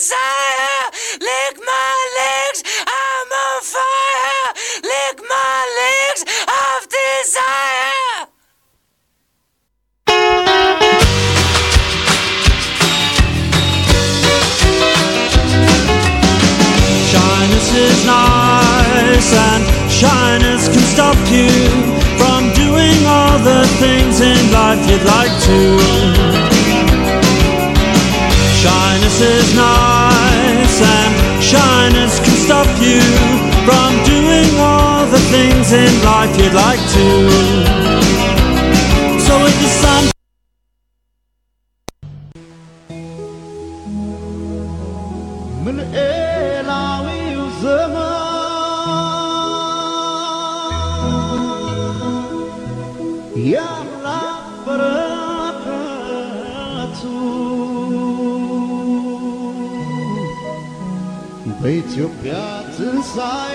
desire. Lick my legs, I'm on fire. Lick my legs of desire. Shyness is nice and shyness can stop you from doing all the things in life you'd like to. Shyness is nice and shyness can stop you from doing all the things in life you'd like to. So if the sun በኢትዮጵያ ትንሣኤ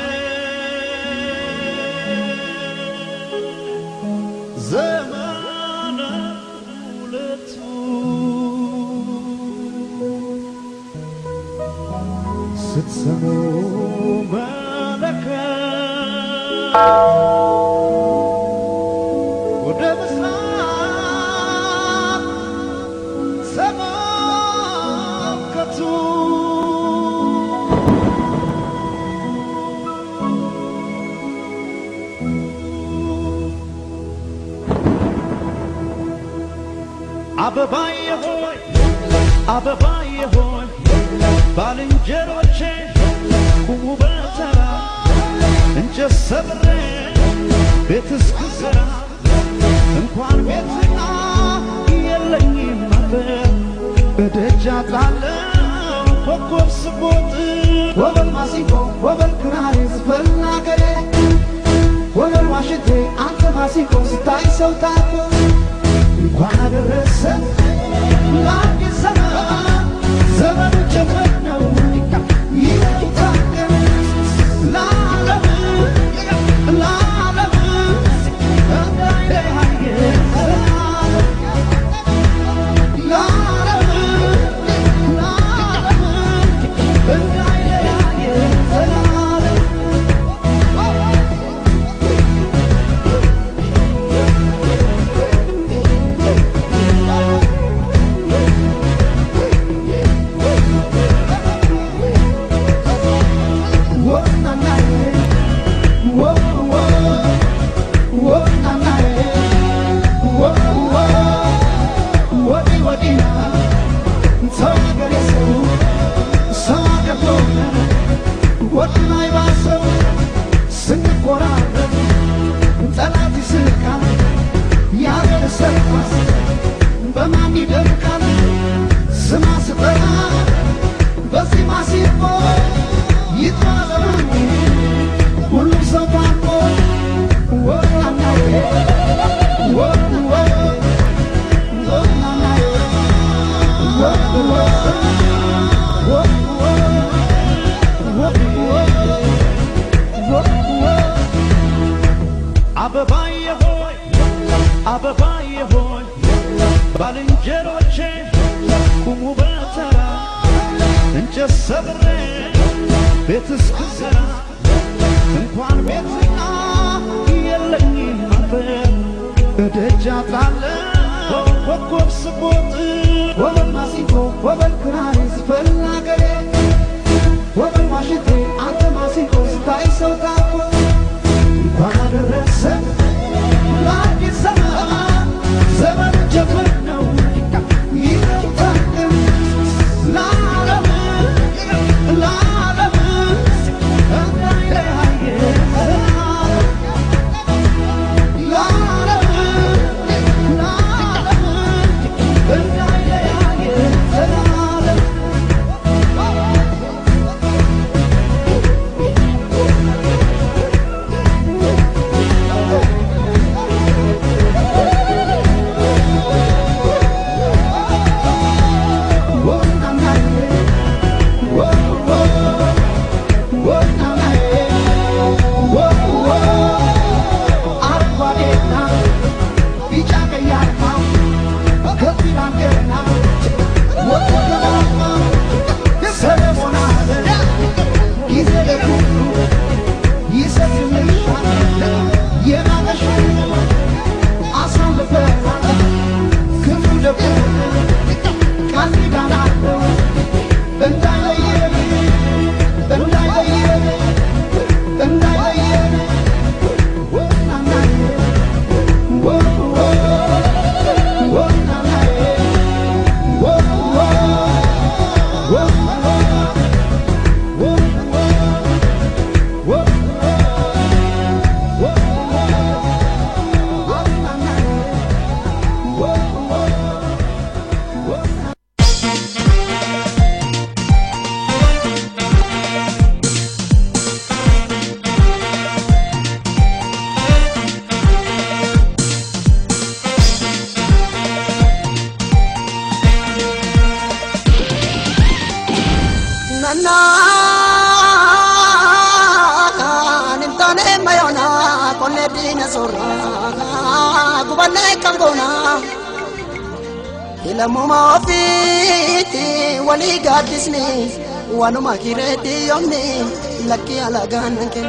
ዘመነ ሁለቱ ስትሰሙ መለከት ወደ ምስራቅ ተመልከቱ አበባዬ ሆይ አበባዬ ሆይ ባልንጀሮቼ ቁሙ በተራ እንጨት ሰብሬ ቤት እስክሰራ እንኳን ቤትና የለኝም አፈር በደጃ ጣለው ኮከብ ስቦጥ ወበል ማሲንቆ ወበል ክራር ዝፈን አገሬ ወበል ዋሽንቴ አንተ ማሲንቆ ስታይ ሰው ታኮ እንኳን አደረሰ ለአዲስ ዘመን ዘመኑ ጀመር ነው ይታገል ለዓለም ለዓለም እንዳይለያየ ለዓለም ለዓለም እንዳይለያየ ዘላለም አበባዬ ሆይ አበባዬ ሆይ ባልንጀሮቼ ቁሙ በተራ እንጨት ሰብሬ ቤት እስክሰራ እንኳን ቤትና የለኝም አፈር በደጃ ጣለው ኮከብ ስቦጥ ወበል ማሲንቆ ወበል ክራር ዝፈን አገሬ ወበል ዋሽንቴ አንተ ማሲንቆ ስታይ ሰው ታኮ እንኳን አደረሰ ለአዲስ ዘመን ዘመኑ ጀመር ነው ይታገል ለዓለም ለዓለም እንዳይለያየ ለዓለም ለዓለም እንዳይለያየ ዘላለም Sulana Nintane mayona Konedina sora Kubane kangona Ilamuma ofiti Wali gadisni Wanuma kireti yomni Laki alagan ken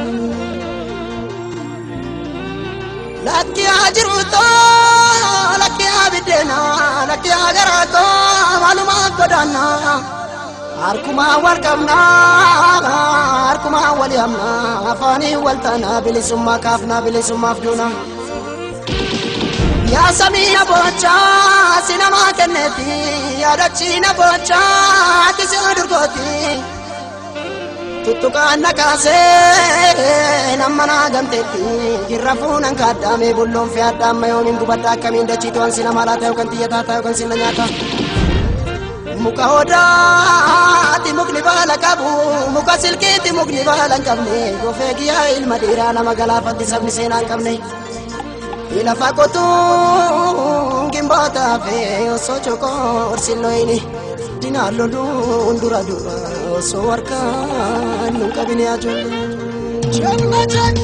Laki ajiruto Laki abidena Laki agarato Maluma kodana Arkuma walkamna Arkuma waliamna Afani waltana Bilisumma kafna Bilisumma afduna Ya Samina bocha Sinama kenneti Ya Dachina bocha Tisi adurgoti Tuttuka nakase Namana gamteti Girrafunan kadame Bullon fi adama Yomin gubadda Kamin dachitu Ansina malata Yokan tiyata Yokan sinna nyata Muka hodati mukni bala kabu Muka silkiti mukni bala kabne Gofegi ya ilma dira Nama galafati sabni sena kabne Ila fakotu Gimbata fe Oso choko Orsilo ini Dina lodu Undura dura Oso warka Nunca bini ajol Changa changa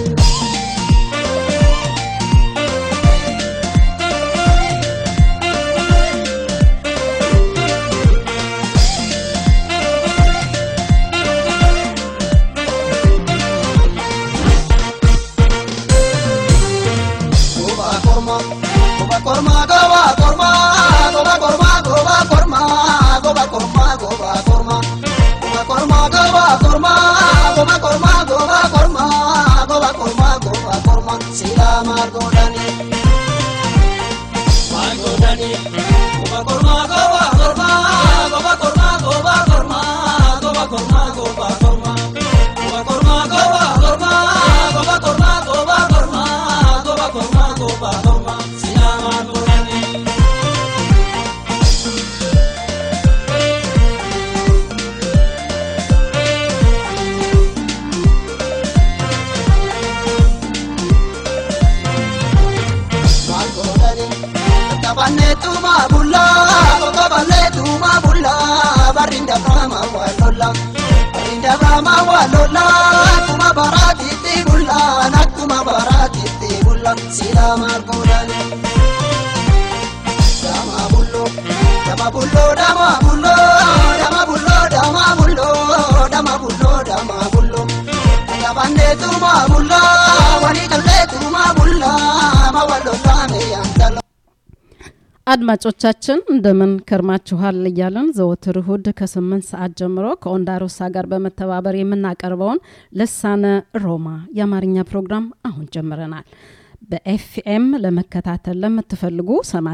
አድማጮቻችን እንደምን ከርማችኋል እያለን ዘወትር እሁድ ከ8 ሰዓት ጀምሮ ከኦንዳሮሳ ጋር በመተባበር የምናቀርበውን ልሳነ ሮማ የአማርኛ ፕሮግራም አሁን ጀምረናል። በኤፍኤም ለመከታተል ለምትፈልጉ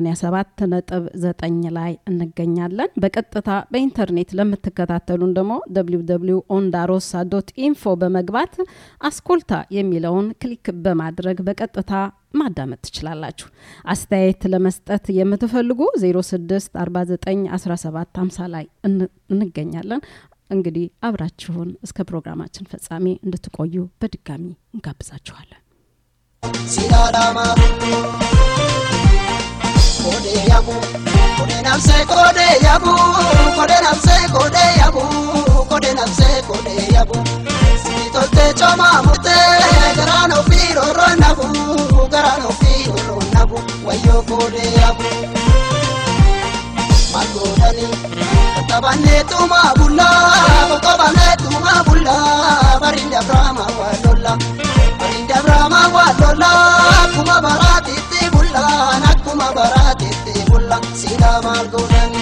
87.9 ላይ እንገኛለን። በቀጥታ በኢንተርኔት ለምትከታተሉን ደግሞ www.ondarosa.info በመግባት አስኮልታ የሚለውን ክሊክ በማድረግ በቀጥታ ማዳመጥ ትችላላችሁ። አስተያየት ለመስጠት የምትፈልጉ 06491750 ላይ እንገኛለን። እንግዲህ አብራችሁን እስከ ፕሮግራማችን ፍጻሜ እንድትቆዩ በድጋሚ እንጋብዛችኋለን። Siradama Kode yabu Kode namse kode yabu Kode namse kode yabu Kode namse kode yabu Sitolte choma mute Garano firo ronabu Garano firo ronabu Wayo kode yabu Magodani Tabane tuma bulla Tabane tuma bulla Barinda brahma wadolla Barinda brahma wadolla Kuma barati ti bulla Nakuma barati ti bulla Sida magodani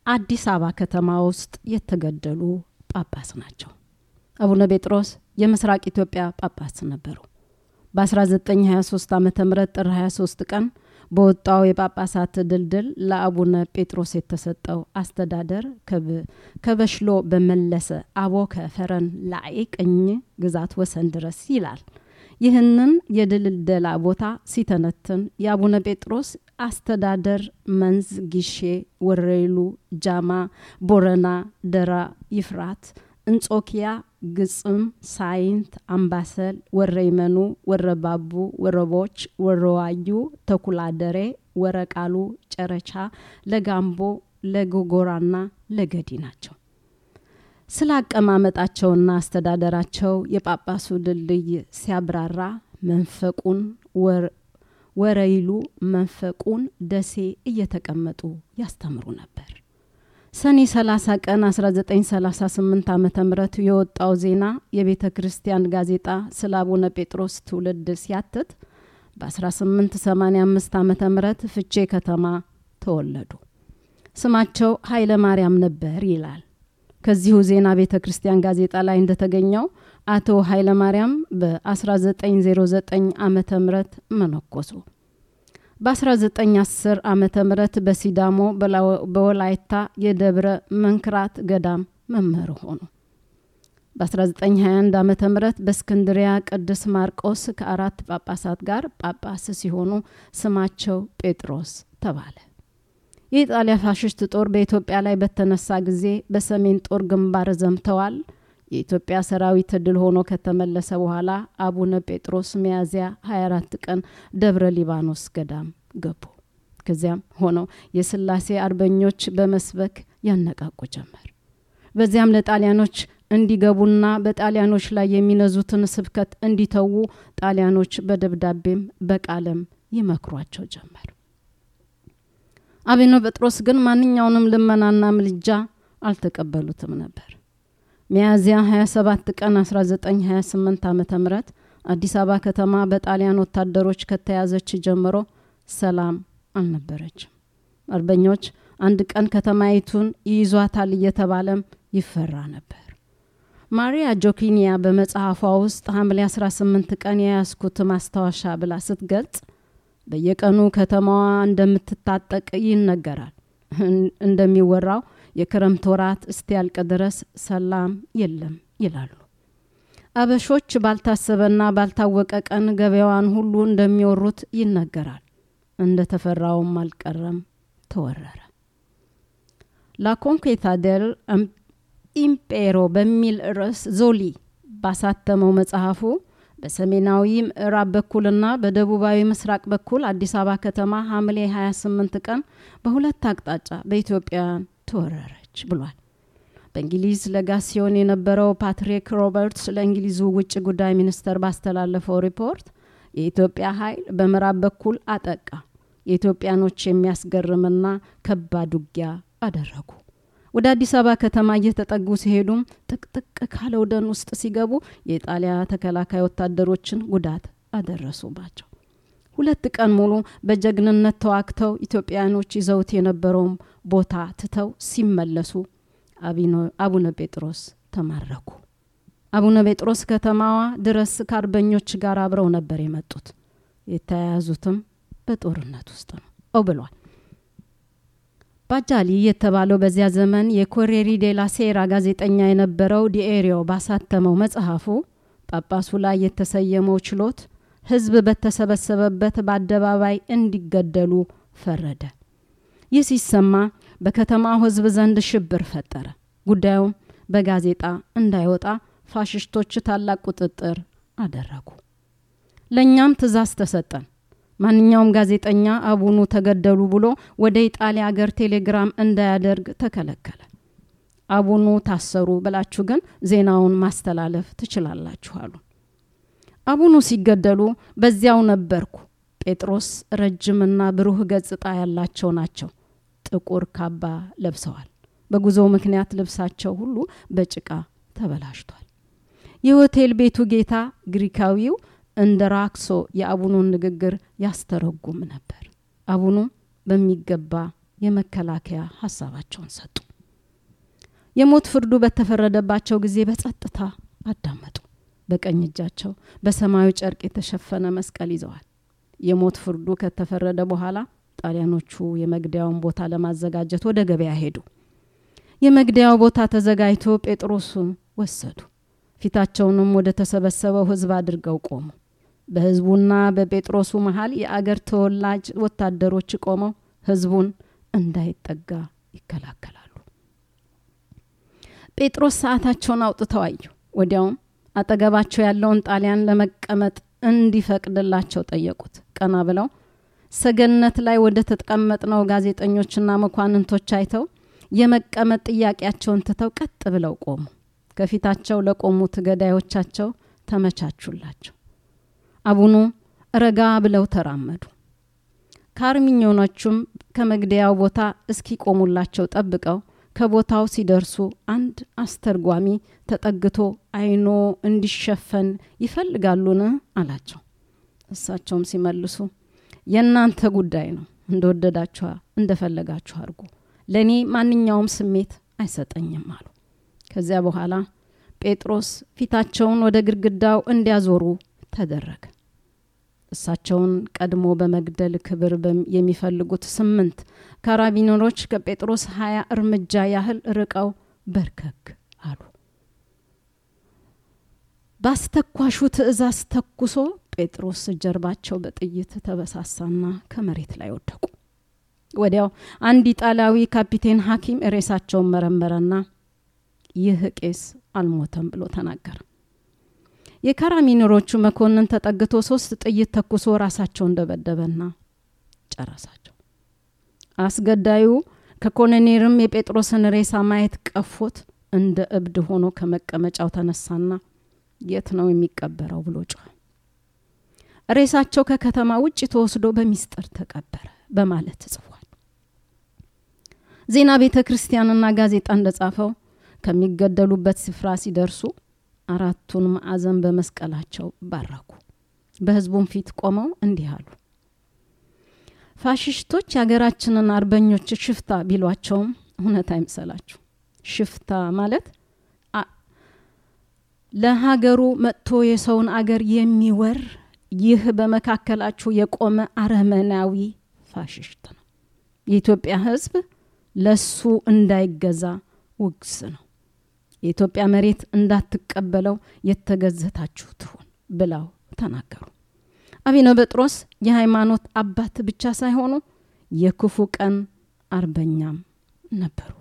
አዲስ አበባ ከተማ ውስጥ የተገደሉ ጳጳስ ናቸው። አቡነ ጴጥሮስ የምስራቅ ኢትዮጵያ ጳጳስ ነበሩ። በ1923 ዓመተ ምህረት ጥር 23 ቀን በወጣው የጳጳሳት ድልድል ለአቡነ ጴጥሮስ የተሰጠው አስተዳደር ከበሽሎ በመለሰ አቦከ ፈረን ላይ ቀኝ ግዛት ወሰን ድረስ ይላል። ይህንን የድልደላ ቦታ ሲተነትን የአቡነ ጴጥሮስ አስተዳደር መንዝ፣ ጊሼ፣ ወሬሉ፣ ጃማ፣ ቦረና፣ ደራ፣ ይፍራት፣ እንጾኪያ፣ ግጽም፣ ሳይንት፣ አምባሰል፣ ወረይመኑ፣ ወረባቡ፣ ወረቦች፣ ወረዋዩ፣ ተኩላደሬ፣ ወረቃሉ፣ ጨረቻ፣ ለጋምቦ፣ ለጎጎራና ለገዲ ናቸው። ስለ አቀማመጣቸውና አስተዳደራቸው የጳጳሱ ድልድይ ሲያብራራ መንፈቁን ወረይሉ መንፈቁን ደሴ እየተቀመጡ ያስተምሩ ነበር። ሰኔ 30 ቀን 1938 ዓመተ ምህረት የወጣው ዜና የቤተ ክርስቲያን ጋዜጣ ስለ አቡነ ጴጥሮስ ትውልድ ሲያትት በ1885 ዓመተ ምህረት ፍቼ ከተማ ተወለዱ። ስማቸው ኃይለ ማርያም ነበር ይላል። ከዚሁ ዜና ቤተ ክርስቲያን ጋዜጣ ላይ እንደተገኘው አቶ ኃይለ ማርያም በ1909 ዓመተ ምህረት መነኮሱ። በ1910 ዓመተ ምህረት በሲዳሞ በወላይታ የደብረ መንክራት ገዳም መምህር ሆኑ። በ1921 ዓመተ ምህረት በእስክንድሪያ ቅዱስ ማርቆስ ከአራት ጳጳሳት ጋር ጳጳስ ሲሆኑ ስማቸው ጴጥሮስ ተባለ። የኢጣሊያ ፋሽስት ጦር በኢትዮጵያ ላይ በተነሳ ጊዜ በሰሜን ጦር ግንባር ዘምተዋል። የኢትዮጵያ ሰራዊት ድል ሆኖ ከተመለሰ በኋላ አቡነ ጴጥሮስ ሚያዝያ 24 ቀን ደብረ ሊባኖስ ገዳም ገቡ። ከዚያም ሆነው የሥላሴ አርበኞች በመስበክ ያነቃቁ ጀመር። በዚያም ለጣሊያኖች እንዲገቡና በጣሊያኖች ላይ የሚነዙትን ስብከት እንዲተዉ ጣሊያኖች በደብዳቤም በቃለም ይመክሯቸው ጀመር። አቡነ ጴጥሮስ ግን ማንኛውንም ልመናና ምልጃ አልተቀበሉትም ነበር። ሚያዝያ 27 ቀን 1928 ዓመተ ምህረት አዲስ አበባ ከተማ በጣሊያን ወታደሮች ከተያዘች ጀምሮ ሰላም አልነበረችም። አርበኞች አንድ ቀን ከተማይቱን ይዟታል እየተባለም ይፈራ ነበር። ማሪያ ጆኪኒያ በመጽሐፏ ውስጥ ሐምሌ 18 ቀን ያስኩት ማስታወሻ ብላ ስትገልጽ በየቀኑ ከተማዋ እንደምትታጠቅ ይነገራል። እንደሚወራው የክረምት ወራት እስቲያልቅ ድረስ ሰላም የለም ይላሉ። አበሾች ባልታሰበና ባልታወቀ ቀን ገበያዋን ሁሉ እንደሚወሩት ይነገራል። እንደተፈራውም አልቀረም፣ ተወረረ። ላ ኮንኬታ ዴል ኢምፔሮ በሚል ርዕስ ዞሊ ባሳተመው መጽሐፉ በሰሜናዊ ምዕራብ በኩልና በደቡባዊ ምስራቅ በኩል አዲስ አበባ ከተማ ሐምሌ 28 ቀን በሁለት አቅጣጫ በኢትዮጵያውያን ተወረረች ብሏል። በእንግሊዝ ለጋሲዮን የነበረው ፓትሪክ ሮበርትስ ለእንግሊዙ ውጭ ጉዳይ ሚኒስተር ባስተላለፈው ሪፖርት የኢትዮጵያ ኃይል በምዕራብ በኩል አጠቃ። የኢትዮጵያኖች የሚያስገርምና ከባድ ውጊያ አደረጉ። ወደ አዲስ አበባ ከተማ እየተጠጉ ሲሄዱም ጥቅጥቅ ካለው ደን ውስጥ ሲገቡ የኢጣሊያ ተከላካይ ወታደሮችን ጉዳት አደረሱባቸው። 2 ቀን ሙሉ በጀግንነት ተዋግተው ኢትዮጵያኖች ይዘውት የነበረው ቦታ ትተው ሲመለሱ አቡነ ጴጥሮስ ተማረኩ። አቡነ ጴጥሮስ ከተማዋ ድረስ ከአርበኞች ጋር አብረው ነበር የመጡት። የተያዙትም በጦርነት ውስጥ ነው ብሏል። ባጃሊ የተባለው በዚያ ዘመን የኮሬሪ ዴላ ሴራ ጋዜጠኛ የነበረው ዲኤሪዮ ባሳተመው መጽሐፉ ጳጳሱ ላይ የተሰየመው ችሎት ህዝብ በተሰበሰበበት በአደባባይ እንዲገደሉ ፈረደ። ይህ ሲሰማ በከተማው ህዝብ ዘንድ ሽብር ፈጠረ። ጉዳዩም በጋዜጣ እንዳይወጣ ፋሽስቶች ታላቅ ቁጥጥር አደረጉ። ለኛም ትእዛዝ ተሰጠን። ማንኛውም ጋዜጠኛ አቡኑ ተገደሉ ብሎ ወደ ኢጣሊያ ሀገር ቴሌግራም እንዳያደርግ ተከለከለ። አቡኑ ታሰሩ ብላችሁ ግን ዜናውን ማስተላለፍ ትችላላችሁ አሉ። አቡኑ ሲገደሉ በዚያው ነበርኩ። ጴጥሮስ ረጅምና ብሩህ ገጽታ ያላቸው ናቸው። ጥቁር ካባ ለብሰዋል። በጉዞው ምክንያት ልብሳቸው ሁሉ በጭቃ ተበላሽቷል። የሆቴል ቤቱ ጌታ ግሪካዊው እንደራክሶ የአቡኑን ንግግር ያስተረጉም ነበር። አቡኑ በሚገባ የመከላከያ ሐሳባቸውን ሰጡ። የሞት ፍርዱ በተፈረደባቸው ጊዜ በጸጥታ አዳመጡ። በቀኝ እጃቸው በሰማያዊ ጨርቅ የተሸፈነ መስቀል ይዘዋል። የሞት ፍርዱ ከተፈረደ በኋላ ጣሊያኖቹ የመግደያውን ቦታ ለማዘጋጀት ወደ ገበያ ሄዱ። የመግደያው ቦታ ተዘጋጅቶ ጴጥሮስን ወሰዱ። ፊታቸውንም ወደ ተሰበሰበው ሕዝብ አድርገው ቆሙ። በሕዝቡና በጴጥሮሱ መሃል የአገር ተወላጅ ወታደሮች ቆመው ሕዝቡን እንዳይጠጋ ይከላከላሉ። ጴጥሮስ ሰዓታቸውን አውጥተው አዩ። ወዲያውም አጠገባቸው ያለውን ጣሊያን ለመቀመጥ እንዲፈቅድላቸው ጠየቁት። ቀና ብለው ሰገነት ላይ ወደ ተቀመጥነው ጋዜጠኞችና መኳንንቶች አይተው የመቀመጥ ጥያቄያቸውን ትተው ቀጥ ብለው ቆሙ። ከፊታቸው ለቆሙት ገዳዮቻቸው ተመቻቹላቸው። አቡኑ ረጋ ብለው ተራመዱ። ካርሚኞኖቹም ከመግደያው ቦታ እስኪ ቆሙላቸው ጠብቀው ከቦታው ሲደርሱ አንድ አስተርጓሚ ተጠግቶ አይኖ እንዲሸፈን ይፈልጋሉን አላቸው። እሳቸውም ሲመልሱ የናንተ ጉዳይ ነው፣ እንደወደዳችሁ እንደፈለጋችሁ አርጉ፣ ለኔ ማንኛውም ስሜት አይሰጠኝም አሉ። ከዚያ በኋላ ጴጥሮስ ፊታቸውን ወደ ግድግዳው እንዲያዞሩ ተደረገ። እሳቸውን ቀድሞ በመግደል ክብር የሚፈልጉት 8 ካራቢኖሮች ከጴጥሮስ 20 እርምጃ ያህል ርቀው በርከክ አሉ። ባስተኳሹ ትዕዛዝ ተኩሶ ጴጥሮስ ጀርባቸው በጥይት ተበሳሳና ከመሬት ላይ ወደቁ። ወዲያው አንድ ኢጣሊያዊ ካፒቴን ሐኪም ሬሳቸውን መረመረና ይህ ቄስ አልሞተም ብሎ ተናገረ። የካራሚኖሮቹ መኮንን ተጠግቶ 3 ጥይት ተኩሶ ራሳቸውን ደበደበና ጨረሳቸው። አስገዳዩ ከኮሎኔልም የጴጥሮስን ሬሳ ማየት ቀፎት እንደ እብድ ሆኖ ከመቀመጫው ተነሳና የት ነው የሚቀበረው ብሎ ጮኸ። ሬሳቸው ከከተማ ውጭ ተወስዶ በሚስጥር ተቀበረ በማለት ጽፏል። ዜና ቤተክርስቲያንና ጋዜጣ እንደጻፈው ከሚገደሉበት ስፍራ ሲደርሱ 4ቱን ማዕዘን በመስቀላቸው ባረኩ። በሕዝቡም ፊት ቆመው እንዲህ አሉ። ፋሽስቶች ያገራችንን አርበኞች ሽፍታ ቢሏቸውም እውነት አይምሰላችሁ። ሽፍታ ማለት ለሀገሩ መጥቶ የሰውን አገር የሚወር ይህ በመካከላችሁ የቆመ አረመናዊ ፋሽስት ነው። የኢትዮጵያ ሕዝብ ለሱ እንዳይገዛ ውግስ ነው። የኢትዮጵያ መሬት እንዳትቀበለው የተገዘታችሁ ትሁን ብለው ተናገሩ። አቡነ ጴጥሮስ የሃይማኖት አባት ብቻ ሳይሆኑ የክፉ ቀን አርበኛም ነበሩ።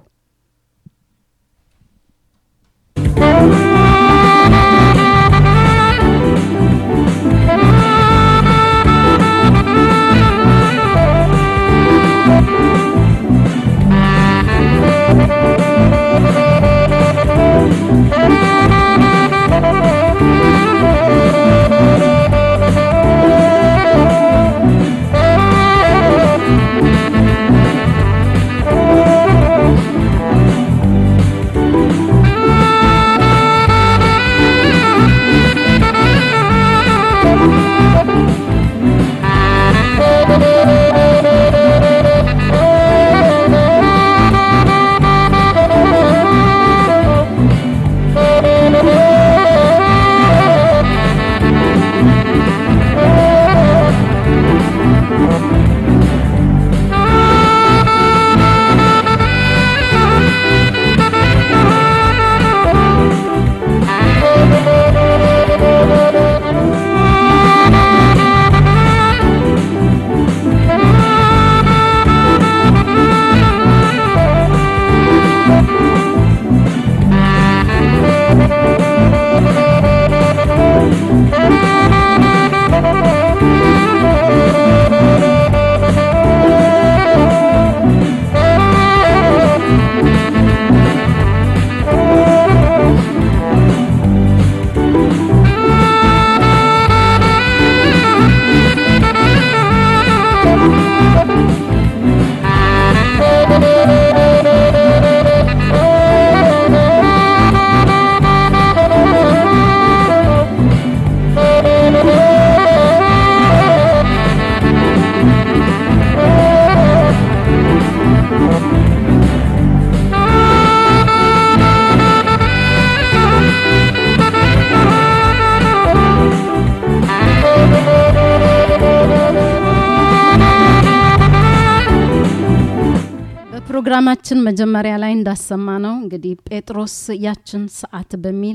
ፕሮግራማችን መጀመሪያ ላይ እንዳሰማነው እንግዲህ ጴጥሮስ ያችን ሰዓት በሚል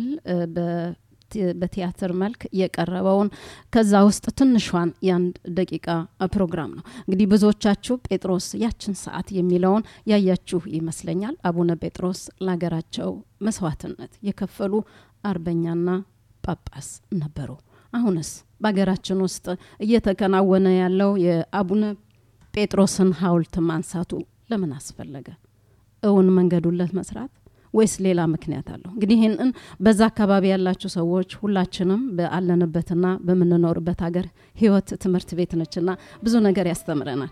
በቲያትር መልክ የቀረበውን ከዛ ውስጥ ትንሿን ያን ደቂቃ ፕሮግራም ነው። እንግዲህ ብዙዎቻችሁ ጴጥሮስ ያችን ሰዓት የሚለውን ያያችሁ ይመስለኛል። አቡነ ጴጥሮስ ለሀገራቸው መስዋዕትነት የከፈሉ አርበኛና ጳጳስ ነበሩ። አሁንስ በሀገራችን ውስጥ እየተከናወነ ያለው የአቡነ ጴጥሮስን ሐውልት ማንሳቱ ለምን አስፈለገ? እውን መንገዱለት መስራት ወይስ ሌላ ምክንያት አለው? እንግዲህ ይሄንን በዛ አካባቢ ያላችሁ ሰዎች ሁላችንም በአለንበትና በመንኖርበት ሀገር ህይወት ትምህርት ቤት ነችና ብዙ ነገር ያስተምረናል።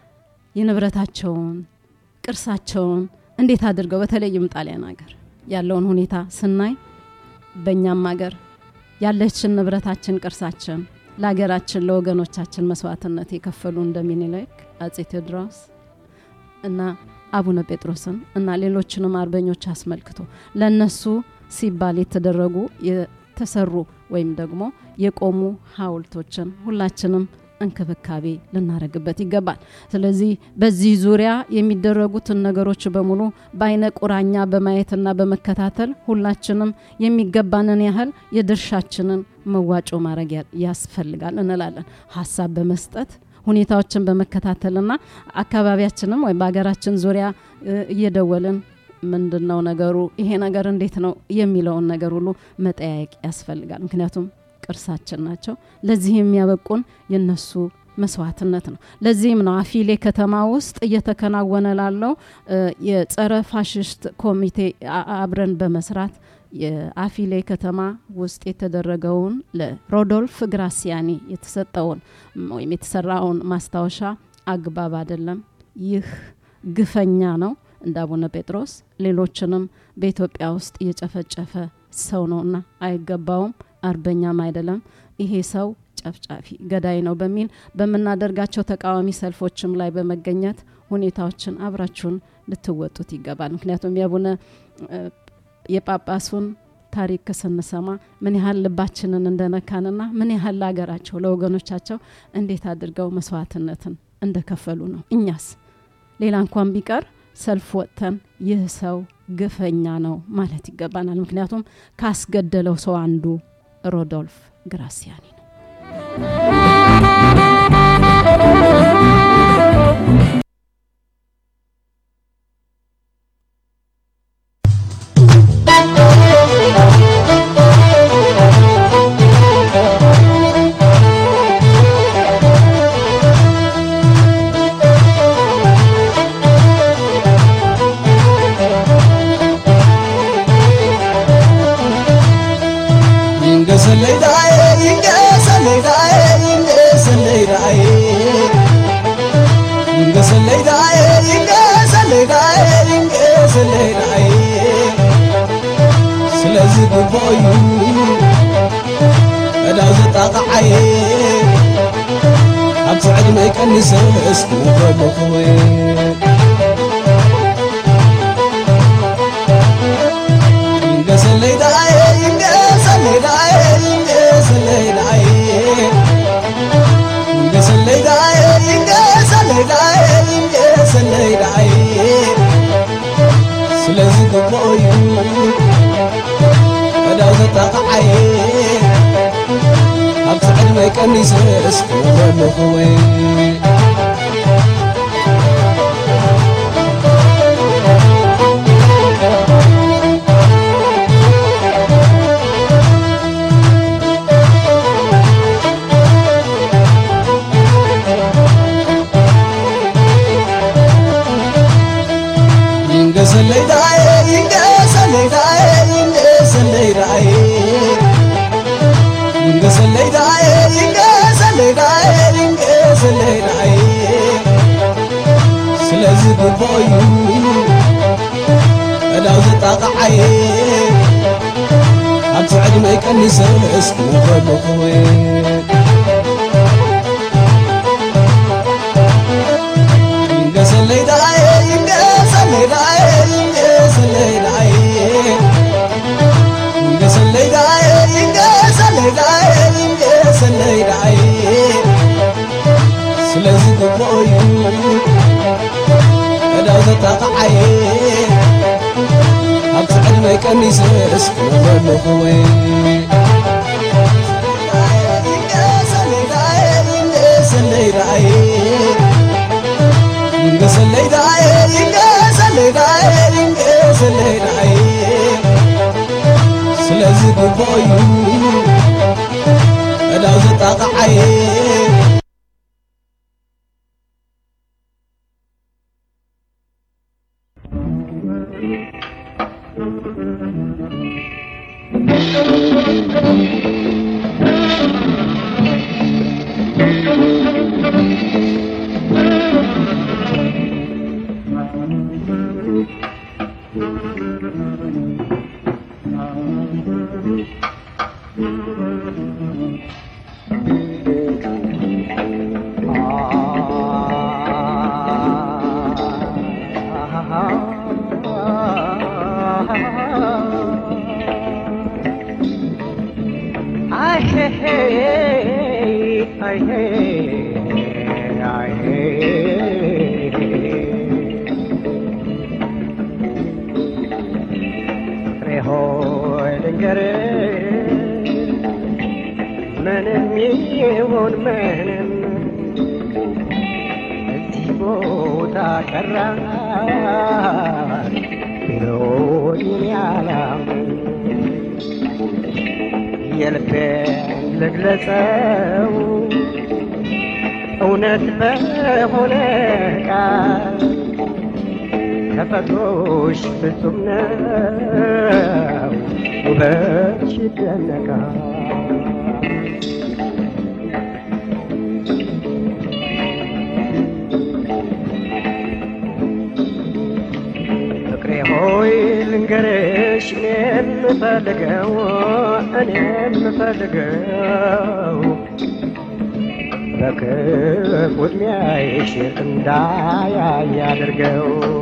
የንብረታቸውን ቅርሳቸውን እንዴት አድርገው በተለይም ጣሊያን ሀገር ያለውን ሁኔታ ስናይ በእኛም ሀገር ያለችን ንብረታችን ቅርሳችን ለሀገራችን ለወገኖቻችን መስዋዕትነት የከፈሉ እንደሚኒልክ አጼ ቴዎድሮስ እና አቡነ ጴጥሮስን እና ሌሎችንም አርበኞች አስመልክቶ ለነሱ ሲባል የተደረጉ የተሰሩ ወይም ደግሞ የቆሙ ሐውልቶችን ሁላችንም እንክብካቤ ልናረግበት ይገባል። ስለዚህ በዚህ ዙሪያ የሚደረጉት ነገሮች በሙሉ በአይነ ቁራኛ በማየትና በመከታተል ሁላችንም የሚገባንን ያህል የድርሻችንን መዋጮ ማድረግ ያስፈልጋል እንላለን። ሐሳብ በመስጠት ሁኔታዎችን በመከታተልና አካባቢያችንም ወይ በአገራችን ዙሪያ እየደወልን ምንድነው ነገሩ ይሄ ነገር እንዴት ነው የሚለውን ነገር ሁሉ መጠያየቅ ያስፈልጋል። ምክንያቱም ቅርሳችን ናቸው። ለዚህ የሚያበቁን የነሱ መስዋዕትነት ነው። ለዚህም ነው አፊሌ ከተማ ውስጥ እየተከናወነ ላለው የጸረ ፋሽስት ኮሚቴ አብረን በመስራት የአፊሌ ከተማ ውስጥ የተደረገውን ለሮዶልፍ ግራሲያኒ የተሰጠውን ወይም የተሰራውን ማስታወሻ አግባብ አይደለም፣ ይህ ግፈኛ ነው እንደ አቡነ ጴጥሮስ ሌሎችንም በኢትዮጵያ ውስጥ የጨፈጨፈ ሰው ነውና አይገባውም፣ አርበኛም አይደለም፣ ይሄ ሰው ጨፍጫፊ ገዳይ ነው በሚል በመናደርጋቸው ተቃዋሚ ሰልፎችም ላይ በመገኘት ሁኔታዎችን አብራችሁን ልትወጡት ይገባል። ምክንያቱም ያቡነ የጳጳሱን ታሪክ ስንሰማ ምን ያህል ልባችንን እንደነካንና ምን ያህል ለሀገራቸው ለወገኖቻቸው እንዴት አድርገው መስዋዕትነትን እንደከፈሉ ነው። እኛስ ሌላ እንኳን ቢቀር ሰልፍ ወጥተን ይህ ሰው ግፈኛ ነው ማለት ይገባናል። ምክንያቱም ካስገደለው ሰው አንዱ ሮዶልፍ ግራሲያኒ ነው። زتقعي أبسعد ما يكنيس اسمه قوي سلازي ببويو أنا زتقعي ተፈጥሮሽ ፍጹም ነው ውበትሽ ይደነቃል ፍቅሬ ሆይ ልንገርሽ እኔ የምፈልገው በክፉ ዕድሜሽ እንዳያይ አድርገው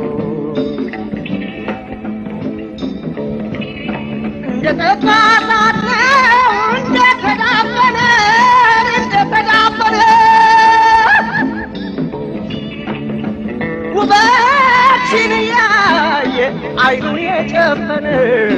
እንደተዳፈነ ውበትሽን ያየ አይኑን የጨፈነ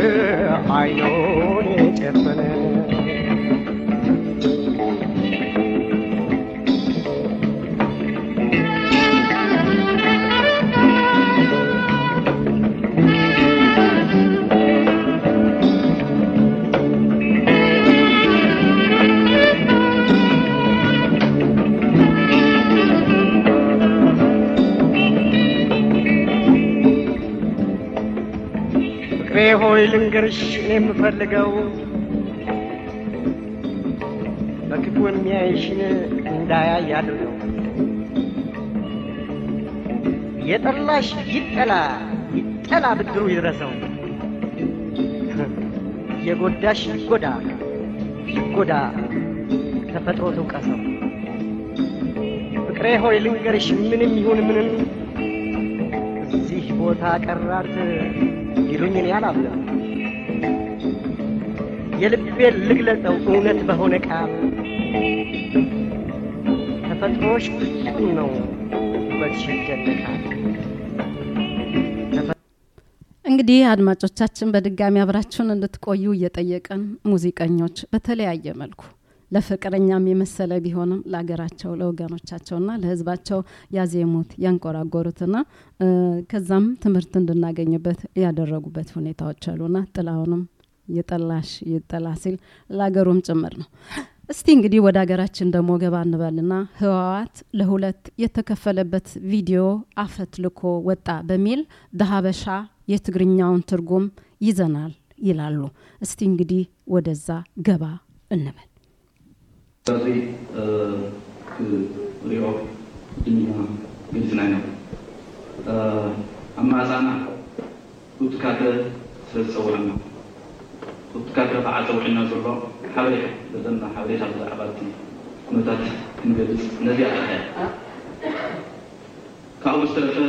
ሆይ ልንገርሽ የምፈልገው በክፉ የሚያይሽን እንዳያይ አድርገው የጠላሽ ይጠላ ብድሩ ይድረሰው የጎዳሽ ይጎዳ ተፈጥሮ ትውቀሰው ፍቅሬ ሆይ ልንገርሽ ምንም ይሁን ምንም እዚህ ቦታ ቀራት ይሉኝን ያላብለ የልቤን ልግለጸው እውነት በሆነ ቃል ተፈጥሮሽ ፍጹም ነው ውበትሽ ይደነቃል እንግዲህ አድማጮቻችን በድጋሚ አብራችሁን እንድትቆዩ እየጠየቀን ሙዚቀኞች በተለያየ መልኩ ለፍቅረኛም የመሰለ ቢሆንም ለሀገራቸው ለወገኖቻቸውና ለህዝባቸው ያዜሙት ያንቆራጎሩትና ከዛም ትምህርት እንድናገኝበት ያደረጉበት ሁኔታዎች አሉና ጥላውንም የጠላሽ ይጠላ ሲል ለሀገሩም ጭምር ነው። እስቲ እንግዲህ ወደ ሀገራችን ደሞ ገባ እንበልና ህዋዋት ለሁለት የተከፈለበት ቪዲዮ አፈትልኮ ወጣ በሚል ደሃበሻ የትግርኛውን ትርጉም ይዘናል ይላሉ። እስቲ እንግዲህ ወደዛ ገባ እንበል። ሪኦ ድንያ ግልጽናና አማዛና ወጥካተ ስለጸወረና ወጥካተ ፈዓጸውና ዘሎ حوالي بدنا حوالي 5 عبادتي كنتات كنجلس نبي على كأول سلفة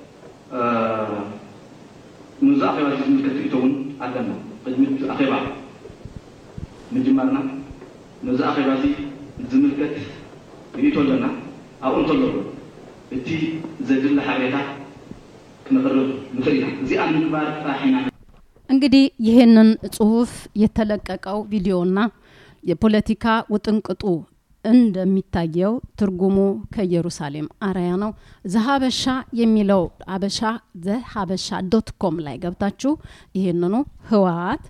نزاع خيرات من كتيتون عدنا قدمت أخيرا من جمالنا نزاع خيراتي زملكت يتولنا أو أنطلب التي زاد الله حريتا كنا نقرب نخلينا زي أن كبار فاحنا እንግዲህ ይሄንን ጽሁፍ የተለቀቀው ቪዲዮና የፖለቲካ ውጥንቅጡ እንደሚታየው ትርጉሙ ከኢየሩሳሌም አራያ ነው። ዘሀበሻ የሚለው አበሻ ዘሀበሻ.com ላይ ገብታችሁ ይሄንኑ ህዋት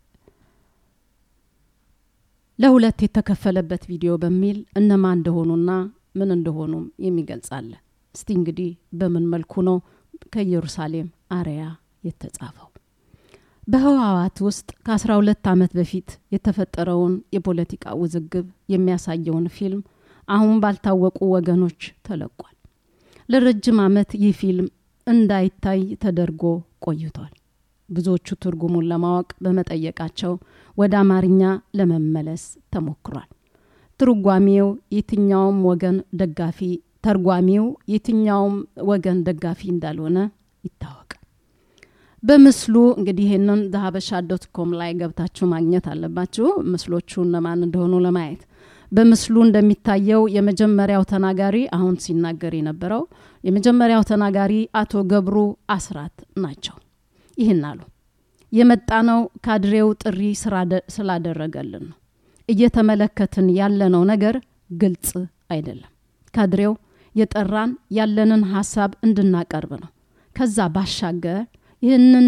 ለሁለት የተከፈለበት ቪዲዮ በሚል እነማን እንደሆኑና ምን እንደሆኑም የሚገልጻል። እስቲ እንግዲህ በምን መልኩ ነው ከኢየሩሳሌም አራያ የተጻፈው? በህዋት ውስጥ ከ12 ዓመት በፊት የተፈጠረውን የፖለቲካ ውዝግብ የሚያሳየውን ፊልም አሁን ባልታወቁ ወገኖች ተለቋል። ለረጅም ዓመት ይህ ፊልም እንዳይታይ ተደርጎ ቆይቷል። ብዙዎቹ ትርጉሙን ለማወቅ በመጠየቃቸው ወደ አማርኛ ለመመለስ ተሞክሯል። ተርጓሚው የትኛውም ወገን ደጋፊ እንዳልሆነ ይታወቃል። በምስሉ እንግዲህ ይሄንን thehabesha.com ላይ ገብታችሁ ማግኘት አለባችሁ ምስሎቹ እነማን እንደሆኑ ለማየት። በምስሉ እንደሚታየው የመጀመሪያው ተናጋሪ አሁን ሲናገር የነበረው የመጀመሪያው ተናጋሪ አቶ ገብሩ አስራት ናቸው። ይሄን አሉ። የመጣነው ካድሬው ጥሪ ስላደረገልን ነው። እየተመለከትን ያለነው ነገር ግልጽ አይደለም። ካድሬው የጠራን ያለንን ሐሳብ እንድናቀርብ ነው። ከዛ ባሻገር ይህንን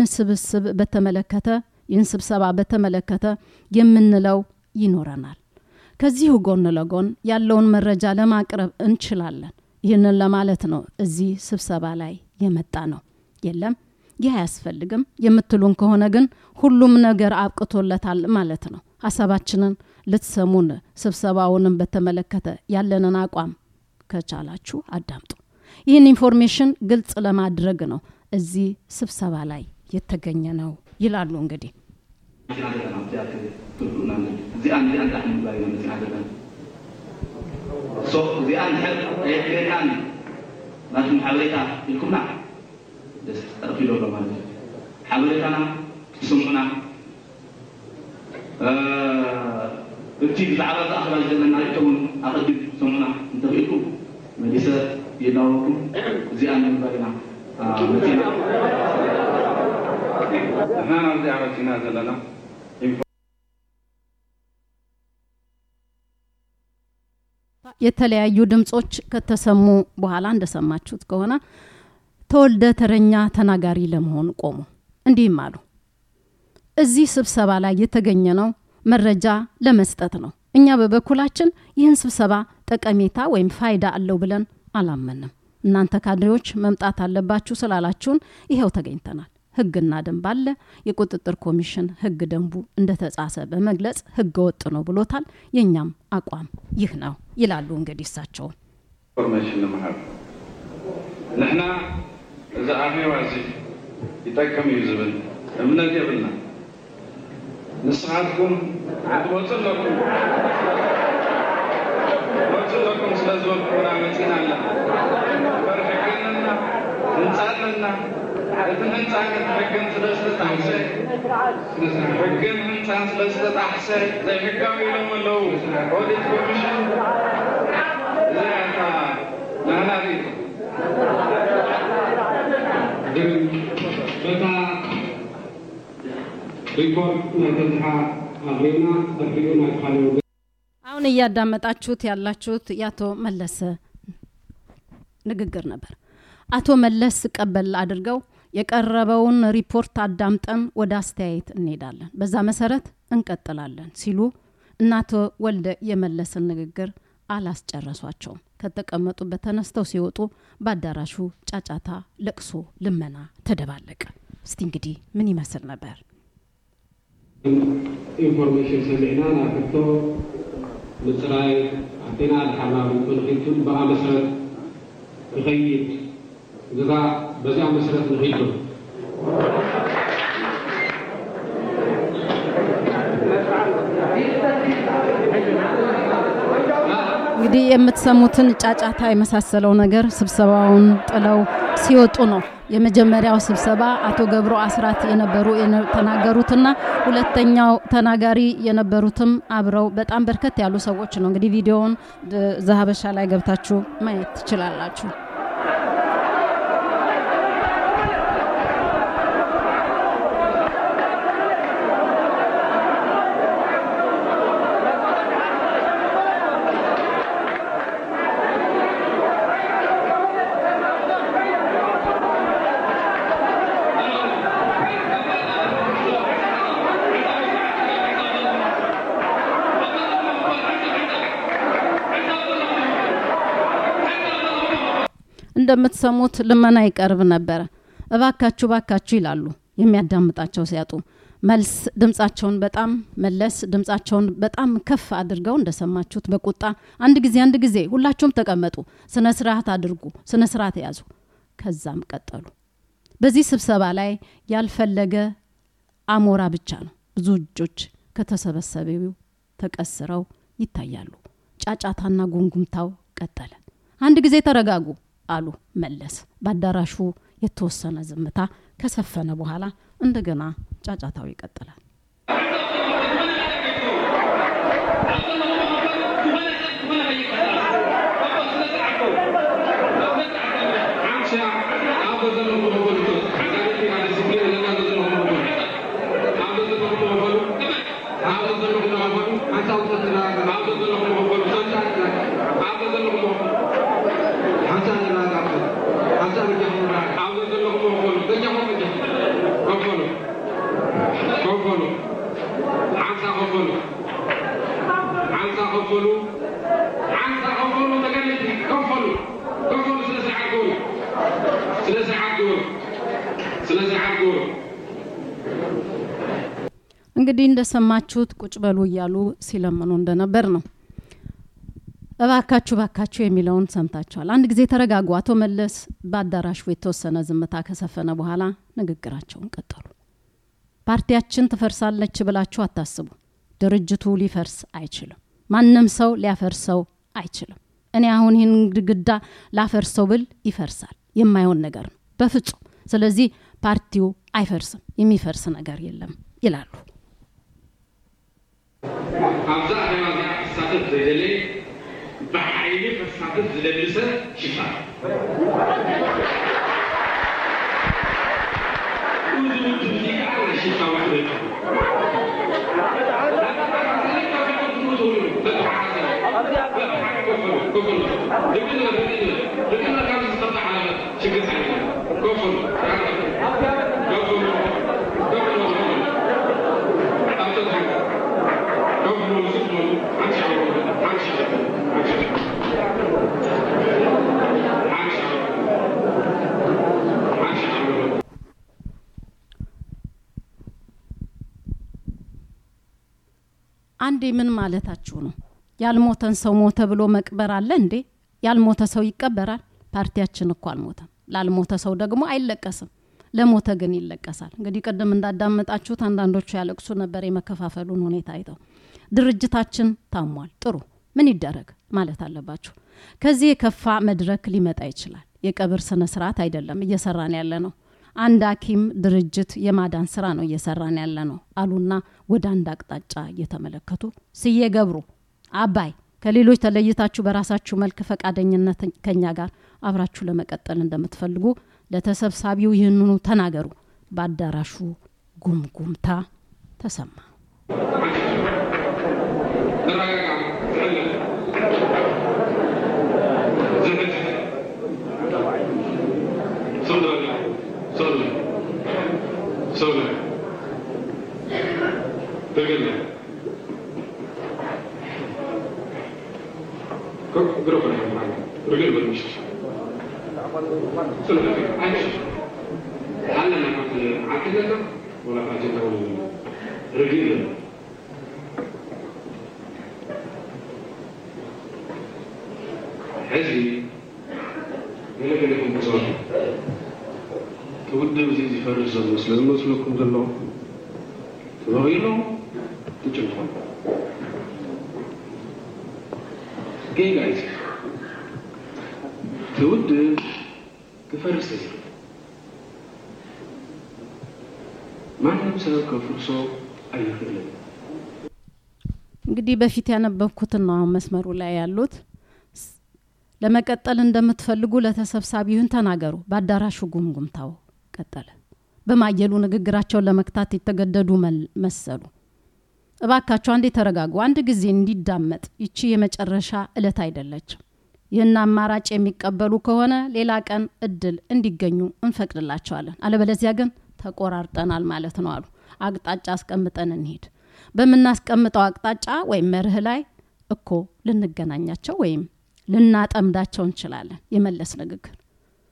ስብሰባ በተመለከተ የምንለው ይኖረናል። ከዚህ ጎን ለጎን ያለውን መረጃ ለማቅረብ እንችላለን። ይህንን ለማለት ነው እዚህ ስብሰባ ላይ የመጣ ነው። የለም ይህ ያስፈልግም የምትሉን ከሆነ ግን ሁሉም ነገር አብቅቶለታል ማለት ነው። ሐሳባችንን ልትሰሙን ስብሰባውንም በተመለከተ ያለንን አቋም ከቻላችሁ አዳምጡ። ይህን ኢንፎርሜሽን ግልጽ ለማድረግ ነው እዚህ ስብሰባ ላይ የተገኘ ነው ይላሉ። እንግዲህ እቺ ዛዕባ አኽባር ዘለና ይተውን አቀድም ሰሙና እንተይቁ መዲሰ የናውቁ እዚያን ባይና መዲና احنا نرجع عرفتنا زلنا የተለያዩ ድምጾች ከተሰሙ በኋላ እንደሰማችሁት ከሆነ ተወልደ ተረኛ ተናጋሪ ለመሆን ቆሙ። እንዲህም አሉ። እዚህ ስብሰባ ላይ የተገኘነው መረጃ ለመስጠት ነው። እኛ በበኩላችን ይህን ስብሰባ ጠቀሜታ ወይም ፋይዳ አለው ብለን አላመንም። እናንተ ካድሬዎች መምጣት አለባችሁ ስላላችሁን ይሄው ተገኝተናል። ህግና ደንብ አለ። የቁጥጥር ኮሚሽን ህግ ደንቡ እንደተጻፈ በመግለጽ ህግ ወጥ ነው ብሎታል። የኛም አቋም ይህ ነው ይላሉ። እንግዲህ እሳቸው ኢንፎርሜሽን ለማህበር ነህና እዛ አህዋዚ ይጠቀም ይዝብል እምነት ይብልና ንስሓትኩም ወጥለኩም ስለዝወልኩና መጽና አለ በርሕቅንና እንጻልና እትንጻን ሕግን ስለስተጣሕሰ ሕግን ህንፃን ስለስተጣሕሰ ዘይሕጋዊ ኢሎም ኣለዉ ኦዲት ኮሚሽን እዚኣታ ናህናሪ በታ ሪፖርት ነተዝሓ አብሬና በሪዮና ካለው አሁን እያዳመጣችሁት ያላችሁት ያቶ መለሰ ንግግር ነበር። አቶ መለስ ቀበል አድርገው የቀረበውን ሪፖርት አዳምጠን ወደ አስተያየት እንሄዳለን፣ በዛ መሰረት እንቀጥላለን ሲሉ እናቶ ወልደ የመለስን ንግግር አላስጨረሷቸውም። ከተቀመጡበት ተነስተው ሲወጡ በአዳራሹ ጫጫታ፣ ለቅሶ፣ ልመና ተደባለቀ። እስቲ እንግዲህ ምን ይመስል ነበር? ኢንፎርሜሽን ሰሚዕና ናፍቶ ምጽራይ አቴና ለሐማሩ ኮንፊቱን በአመሰረት ይኸይድ ግዛ በዚያ መሰረት ንኸይዱ እንግዲህ የምትሰሙትን ጫጫታ የመሳሰለው ነገር ስብሰባውን ጥለው ሲወጡ ነው። የመጀመሪያው ስብሰባ አቶ ገብሩ አስራት የነበሩ ተናገሩትና ሁለተኛው ተናጋሪ የነበሩትም አብረው በጣም በርከት ያሉ ሰዎች ነው። እንግዲህ ቪዲዮውን ዘሀበሻ ላይ ገብታችሁ ማየት ትችላላችሁ። እንደምትሰሙት ልመና ይቀርብ ነበር እባካችሁ ባካችሁ ይላሉ የሚያዳምጣቸው ሲያጡ መልስ ድምጻቸውን በጣም መለስ ድምጻቸውን በጣም ከፍ አድርገው እንደሰማችሁት በቁጣ አንድ ጊዜ ሁላችሁም ተቀመጡ ስነ ስርዓት አድርጉ ስነ ስርዓት ያዙ ከዛም ቀጠሉ በዚህ ስብሰባ ላይ ያልፈለገ አሞራ ብቻ ነው ብዙ እጆች ከተሰበሰበው ተቀስረው ይታያሉ ጫጫታና ጉንጉምታው ቀጠለ አንድ ጊዜ ተረጋጉ አሉ መለስ ባዳራሹ የተወሰነ ዝምታ ከሰፈነ በኋላ እንደገና ጫጫታው ይቀጥላል እንግዲህ እንደሰማችሁት ቁጭ በሉ ይያሉ ሲለምኑ እንደነበር ነው እባካችሁ የሚለውን ሰምታችኋል አንድ ጊዜ ተረጋጉ አቶ መለስ ባዳራሹ የተወሰነ ዝምታ ከሰፈነ በኋላ ንግግራቸውን ቀጠሉ ፓርቲያችን ተፈርሳለች ብላችሁ አታስቡ ድርጅቱ ሊፈርስ አይችልም ማንንም ሰው ሊያፈርሰው አይችልም እኔ አሁን ይህን ግድግዳ ላፈርሰው ብል ይፈርሳል የማይሆን ነገር ነው በፍጹም ስለዚህ ፓርቲው አይፈርስም የሚፈርስ ነገር የለም ይላሉ አብዛ አይማዛ ሳተት ዘለ በኃይል ፈሳተት ዘለልሰ ሽፋን አንዴ ምን ማለታችሁ ነው ያልሞተን ሰው ሞተ ብሎ መቅበር አለ እንዴ ያልሞተ ሰው ይቀበራል ፓርቲያችን እኮ አልሞተም ላልሞተ ሰው ደግሞ አይለቀስም ለሞተ ግን ይለቀሳል እንግዲህ ቀደም እንዳዳመጣችሁት አንዳንዶቹ ያለቅሱ ነበር የመከፋፈሉን ሁኔታ አይተው ድርጅታችን ታሟል ጥሩ ምን ይደረግ ማለት አለባችሁ ከዚህ የከፋ መድረክ ሊመጣ ይችላል የቀብር ስነ ስርዓት አይደለም እየሰራን ያለ ነው አንድ ሐኪም ድርጅት የማዳን ስራ ነው እየሰራን ያለ ነው አሉና ወደ አንድ አቅጣጫ እየተመለከቱ ሲየገብሩ አባይ ከሌሎች ተለይታችሁ በራሳችሁ መልክ ፈቃደኝነት ከኛ ጋር አብራችሁ ለመቀጠል እንደምትፈልጉ ለተሰብሳቢው ይህንኑ ተናገሩ ባዳራሹ ጉምጉምታ ተሰማ Sola. Pegale. Grupa. Pegale بالمشي. Sola. عايش. هل انا كنت عاقله ولا عاجله رجيله؟ حزبي ولا كلكم بصوت تودوا زي فرز المسلم مسلكم الله تغيروا تجمعوا كي جايز تود كفرز ما نمسك كفرصو أي خلل እንግዲህ በፊት ያነበብኩትና መስመሩ ላይ ያሉት ለመቀጠል እንደምትፈልጉ ለተሰብሳቢውን ተናገሩ ባዳራሹ ጉምጉምታው ቀጠለ በማየሉ ንግግራቸውን ለመክታት የተገደዱ መሰሉ እባካችሁ አንዴ ተረጋጉ አንድ ጊዜ እንዲዳመጥ ይቺ የመጨረሻ እለት አይደለችም ይህን አማራጭ የሚቀበሉ ከሆነ ሌላ ቀን እድል እንዲገኙ እንፈቅድላቸዋለን አለበለዚያ ግን ተቆራርጠናል ማለት ነው አሉ አቅጣጫ አስቀምጠን እንሄድ በመናስቀምጠው አቅጣጫ ወይም መርህ ላይ እኮ ልንገናኛቸው ወይም ልናጠምዳቸው እንችላለን የመለስ ንግግር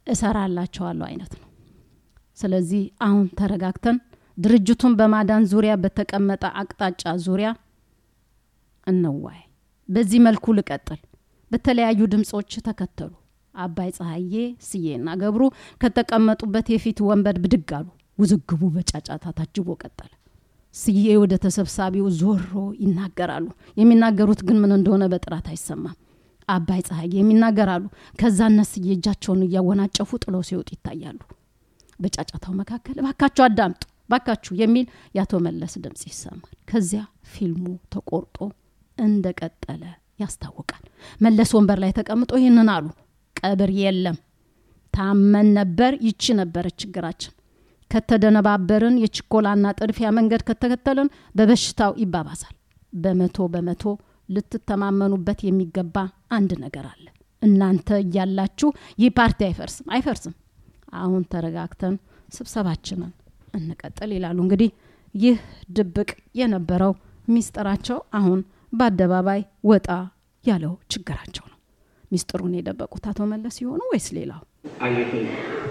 እሰራላችኋለሁ አይነት ነው። ስለዚህ አሁን ተረጋግተን ድርጅቱን በማዳን ዙሪያ በተቀመጠ አቅጣጫ ዙሪያ እንወያይ። በዚህ መልኩ ልቀጥል። በተለያዩ ድምጾች ተከተሉ። አባይ ፀሐዬ ስዬና ገብሩ ከተቀመጡበት የፊት ወንበር ብድግ አሉ። ውዝግቡ በጫጫታ ታጅቦ ቀጠለ። ስዬ ወደ ተሰብሳቢው ዞሮ ይናገራሉ። የሚናገሩት ግን ምን እንደሆነ በጥራት አይሰማም። አባይ ፀሐዬ የሚናገራሉ። ከዛ እነስዬ እጃቸውን እያወናጨፉ ጥሎ ሲወጡ ይታያሉ። በጫጫታው መካከል ባካችሁ አዳምጡ ባካችሁ የሚል ያቶ መለስ ድምጽ ይሰማል። ከዚያ ፊልሙ ተቆርጦ እንደቀጠለ ያስታውቃል። መለስ ወንበር ላይ ተቀምጦ ይሄንን አሉ። ቀብር የለም ታመን ነበር። ይቺ ነበር ችግራችን። ከተደነባበርን የችኮላና ጥድፊያ መንገድ ከተከተልን በበሽታው ይባባሳል። በመቶ ልትተማመኑበት የሚገባ አንድ ነገር አለ። እናንተ ያላችሁ ይህ ፓርቲ አይፈርስም። አሁን ተረጋግተን ስብሰባችንን እንቀጥል ይላሉ። እንግዲህ ይህ ድብቅ የነበረው ሚስጥራቸው አሁን በአደባባይ ወጣ ያለው ችግራቸው ነው። ሚስጥሩን የደበቁት አቶ መለስ ይሆኑ ወይስ ሌላው? አይፈል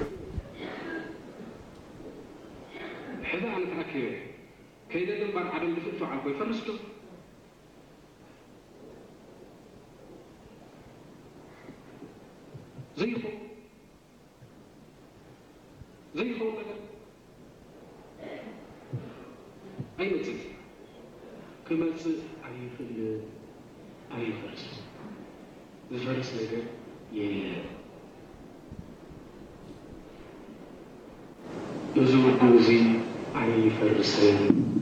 حذا أنا تأكل كيدا دنبار عدم بفلفع عقوي فرسته زي خو لك أي متزل كما تزل أي فرس الفرس لك يلي يزود دوزي أي فرسين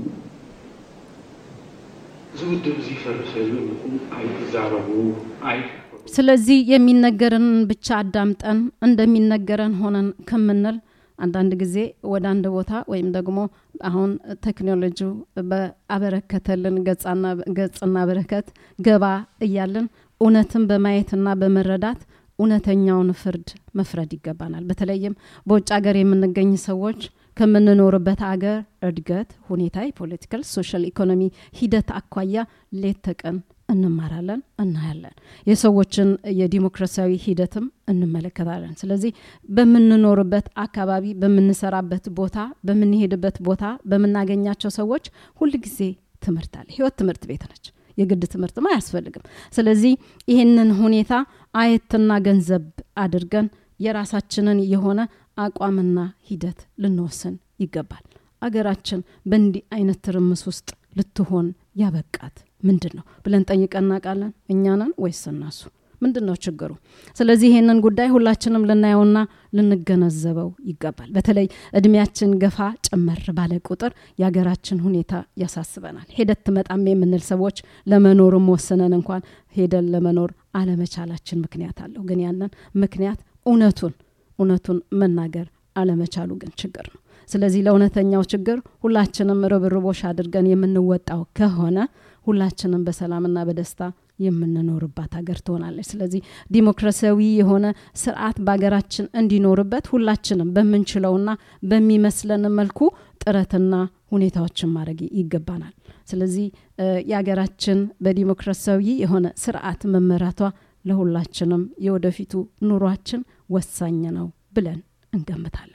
زود دوزي فرسين أي تزاربو أي ስለዚህ የሚነገረን ብቻ አዳምጠን እንደሚነገረን ሆነን ከመነል አንዳንድ ጊዜ ወደ አንድ ቦታ ወይም ደግሞ አሁን ቴክኖሎጂው በአበረከተልን ገጽና በረከት ገባ እያለን ኡነትን በማየትና በመረዳት ኡነተኛውን ፍርድ መፍረድ ይገባናል። በተለይም በውጭ ሀገር የምንገኝ ሰዎች ከምንኖርበት ሀገር እድገት ሁኔታ ፖለቲካል ሶሻል ኢኮኖሚ ሂደት አኳያ ሌት ተቀን እንማራለን እናያለን። የሰዎችን የዲሞክራሲያዊ ሂደትም እንመለከታለን። ስለዚህ በመንኖርበት አካባቢ በመንሰራበት ቦታ በመንሄድበት ቦታ በመናገኛቸው ሰዎች ሁሉ ጊዜ ትምህርት አለ። ህይወት ትምህርት ቤት ነች። የግድ ትምህርትም አያስፈልግም። ስለዚህ ይሄንን ሁኔታ አየትና ገንዘብ አድርገን የራሳችንን የሆነ አቋምና ሂደት ልንወስን ይገባል። አገራችን በእንዲህ አይነት ትርምስ ውስጥ ልትሆን ያበቃት ምንድነው ብለን ጠይቀና ቃለን እኛንን ወይስ እነሱ? ምንድነው ችግሩ? ስለዚህ ይሄንን ጉዳይ ሁላችንም ልናየውና ልንገነዘበው ይገባል። በተለይ እድሜያችን ገፋ ጨመር ባለ ቁጥር ያገራችን ሁኔታ ያሳስበናል። ሄደት መጣም የምንል ሰዎች ለመኖርም ወሰነን እንኳን ሄደን ለመኖር አለመቻላችን ምክንያት አለው። ግን ያንን ምክንያት እውነቱን መናገር አለመቻሉ ግን ችግር ነው። ስለዚህ ለእውነተኛው ችግር ሁላችንም ርብርቦሽ አድርገን የምንወጣው ከሆነ ሁላችንም በሰላምና በደስታ የምንኖርባት ሀገር ትሆናለች። ስለዚህ ዲሞክራሲያዊ የሆነ ስርዓት በአገራችን እንዲኖርበት ሁላችንም በመንችለውና በሚመስለን መልኩ ጥረትና ሁኔታዎችን ማድረግ ይገባናል። ስለዚህ የሀገራችን በዲሞክራሲያዊ የሆነ ስርዓት መመራቷ ለሁላችንም የወደፊቱ ኑሯችን ወሳኝ ነው ብለን እንገምታለን።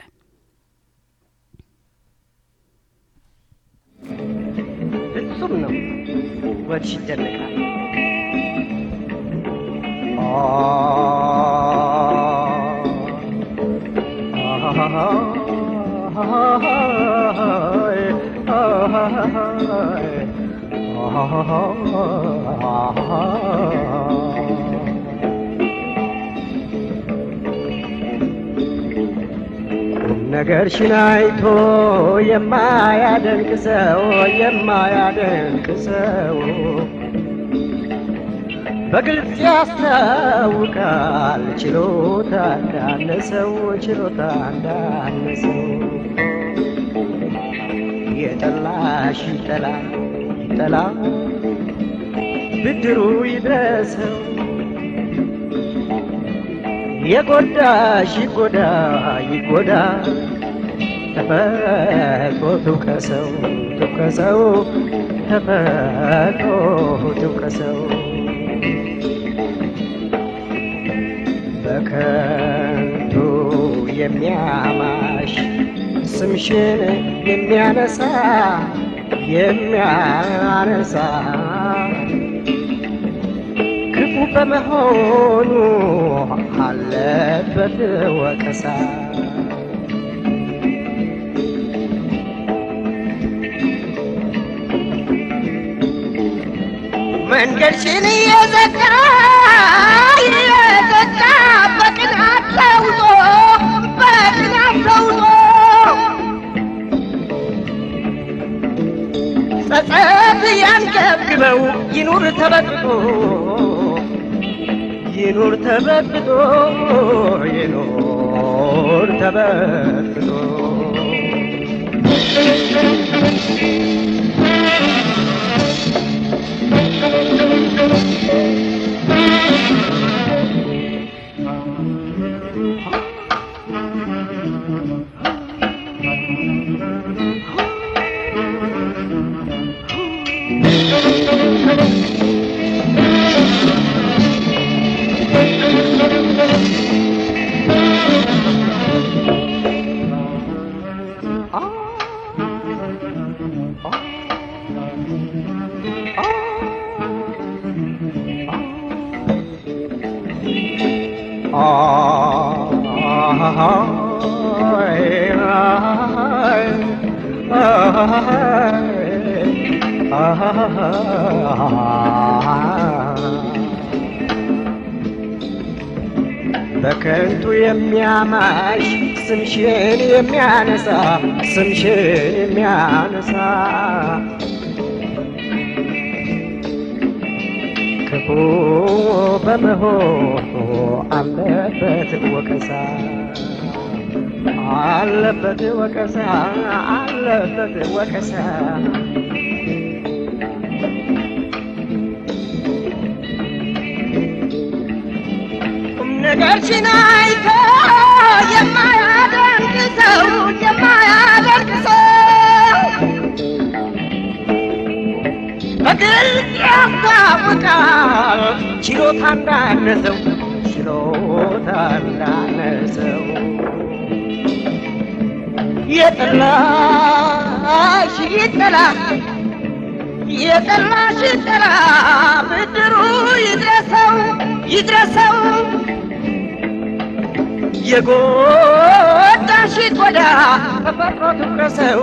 ፍጹም ነው ወድሽ ይደነቃል። ነገርሽን አይቶ የማያደንቅ ሰው በግልጽ ያስታውቃል ችሎታ እንዳነሰው የጠላሽ ይጠላ ብድሩ ይድረሰው የጎዳሽ ይጎዳ ተፈጥሮ ትውቀሰው ተፈጥሮ ትውቀሰው በከንቱ የሚያማሽ ስምሽን የሚያነሳ ክፉ በመሆኑ አለበት ወቀሳ መንገድሽን የዘጋ በቅናት ተውጦ ጸጸት ያንገብግበው ይኑር ተበጥጦ በከንቱ የሚያማሽ ስምሽን የሚያነሳ ክፉ በመሆኑ አለበት ወቀሳ ነገርሽን አይቶ የማያደርግ ሰው በግልጽ ያስታውቃል ችሎታ እንዳነሰው የጠላሽ ይጠላ ብድሩ ይድረሰው የጎዳሽ ቆዳ ተፈጥሮ ትውቀሰው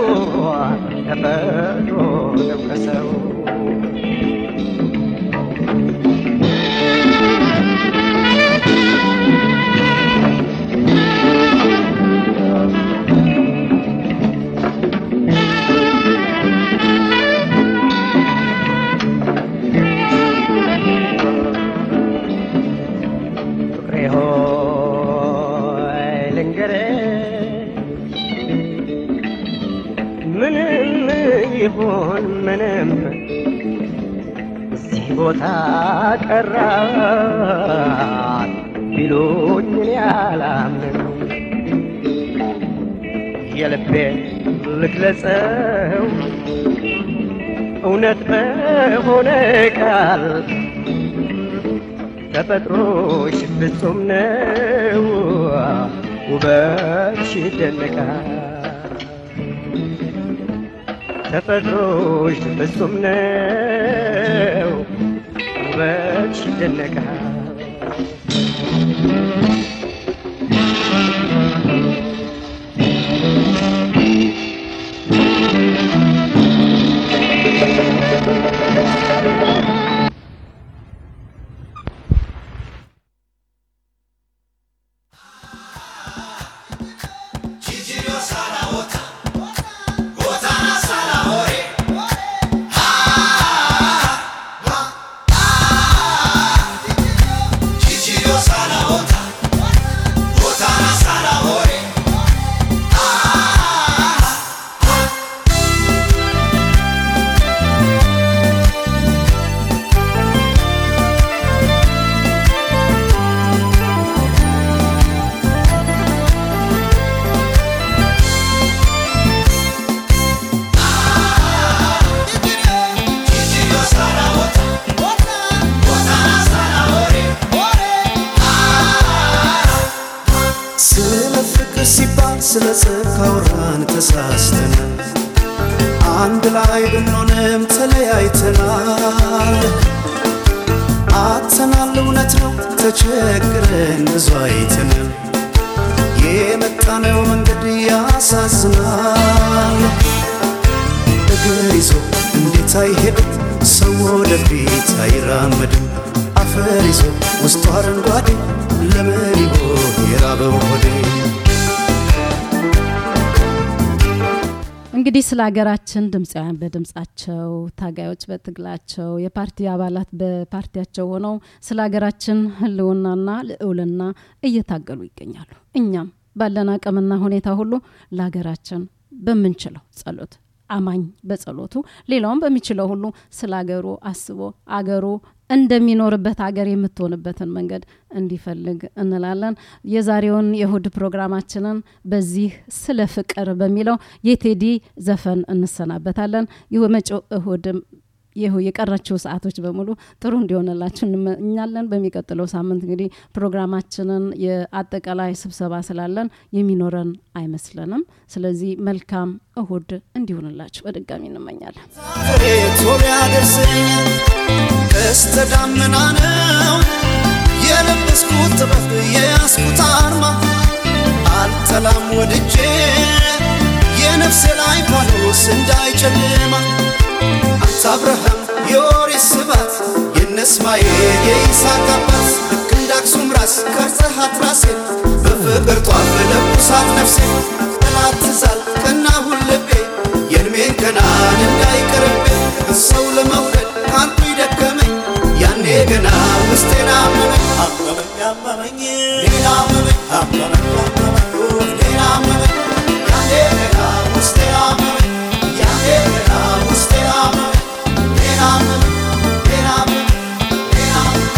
ምንም እዚህ ቦታ ቀራት ቢሉኝ ያላምነው የልቤን ልግለጸው እውነት በሆነ ቃል ተፈጥሮሽ ፍጹም ነው ውበትሽ ይደነቃል ተፈጥሮሽ ፍጹም ነው ውበትሽ ይደነቃል Sana ስለ ጽድቅ አወራን ተሳስተናል አንድ ላይ ብንሆንም ተለያይተናል አጥተናል እውነት ነው ተቸግረን ብዙ አይተናል የመጣነው መንገድ ያሳዝናል እግር ይዞ እንዴት አይሄድም ሰው ወደፊት አይራመድም አፈር ይዞ ውስጡ አረንጓዴ ለምን ይሆን የራበው ሆዴ እንግዲህ ስለ ሀገራችን ድምጻውያን በድምጻቸው ታጋዮች በትግላቸው የፓርቲ አባላት በፓርቲያቸው ሆነው ስለ ሀገራችን ህልውናና ልዑልና እየታገሉ ይገኛሉ እኛም ባለን አቅምና ሁኔታ ሁሉ ለሀገራችን በመንችለው ጸሎት አማኝ በጸሎቱ ሌላውም በሚችለው ሁሉ ስለ ሀገሩ አስቦ አገሩ እንደሚኖርበት ሀገር የምትሆንበትን መንገድ እንዲፈልግ እንላለን የዛሬውን የእሁድ ፕሮግራማችንን በዚህ ስለ ፍቅር በሚለው የቴዲ ዘፈን እንሰናበታለን የመጪው እሁድም የቀራቸው ሰዓቶች በሙሉ ጥሩ እንዲሆንላችሁ እንመኛለን በሚቀጥለው ሳምንት እንግዲህ ፕሮግራማችንን የአጠቃላይ ስብሰባ ስላለን የሚኖረን አይመስለንም ስለዚህ መልካም እሁድ እንዲሆንላችሁ በድጋሚ እንመኛለን ቶሎ ያደርሰኝ ከስተዳመና ነው የለበስኩት ጥበብ የያዝኩት አርማ አልጠላም ወድጄ የነፍሴ ላይ ፋኖስ እንዳይጨልማ አንተ አብርሃም የኦሪት ስባት የነስማኤል የይስሐቅ አባት ልክ እንደ አክሱም ራስ ቀርጸሃት ራሴን በፍቅር ጧፍ ለኩሳት ነፍሴ ጠላት ትዛል ቀናሁን ልቤ የእድሜን ገናን እንዳይቀርብኝ ሰው ለመውደድ አንቱ ይደከመኝ ያኔ ገና ውስጤን አመመኝ አመመኝ ሌላ አመመኝ ሌላ አመመኝ ያኔ ገና ውስጤን አመመኝ ያኔ ገና ውስጤን አመመኝ ሌላ አመመኝ ሌላ አመመኝ ሌላ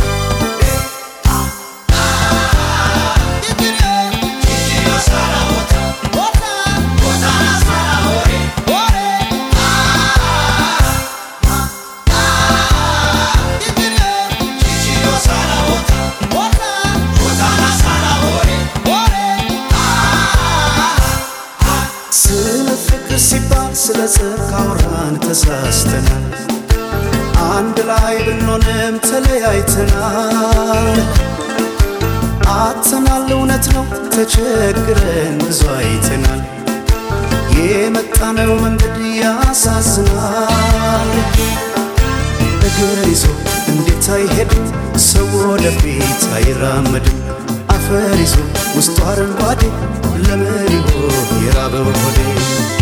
ሲባል ስለ ጽድቅ አውራን ተሳስተናል አንድ ላይ ብንሆንም ተለያይተናል አጥተናል እውነት ነው ተቸግረን ብዙ አይተናል የመጣነው መንገድ ያሳዝናል እግር ይዞ እንዴት አይሄድም ሰው ወደፊት አይራመድም አፈር ይዞ ውስጡ አረንጓዴ ለምን ይሆን የራበው ሆዴ